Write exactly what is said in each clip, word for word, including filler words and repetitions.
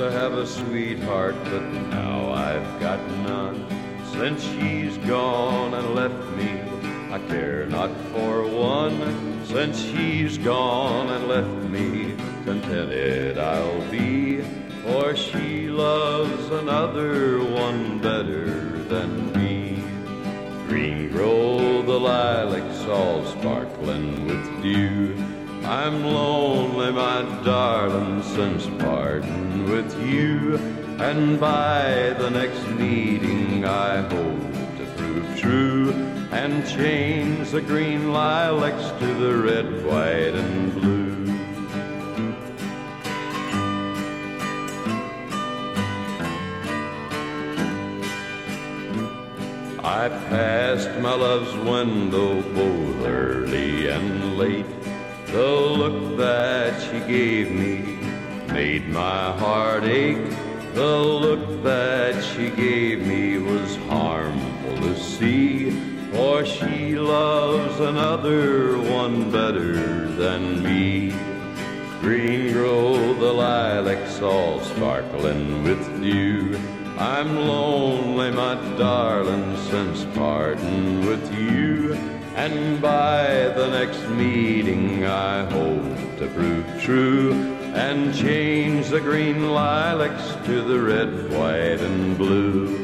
to have a sweetheart, but now I've got none. Since she's gone and left me, I care not for one. Since she's gone and left me, contented I'll be, for she loves another one better than me. Green grow the lilacs all sparkling with dew. I'm lonely, my darling, since parting with you. And by the next meeting I hope to prove true, and change the green lilacs to the red, white, and blue. I passed my love's window both early and late. The look that she gave me made my heart ache. The look that she gave me was harmful to see, for she loves another one better than me. Green grow the lilacs all sparkling with dew. I'm lonely, my darling, since parting with you. And by the next meeting I hope to prove true, and change the green lilacs to the red, white, and blue.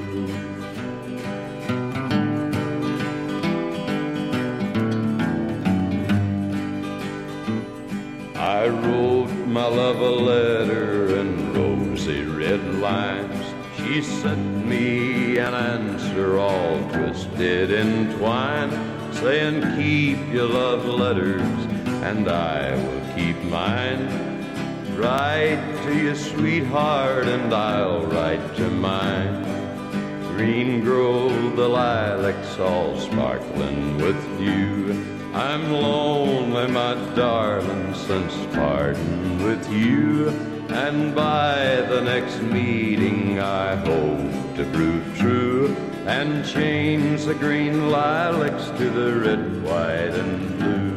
I wrote my love a letter in rosy red lines. She sent me an answer all twisted in twine, saying, keep your love letters and I will keep mine. Write to your sweetheart and I'll write to mine. Green grow the lilacs all sparkling with dew. I'm lonely, my darling, since parting with you. And by the next meeting I hope to prove true, and change the green lilacs to the red, white, and blue.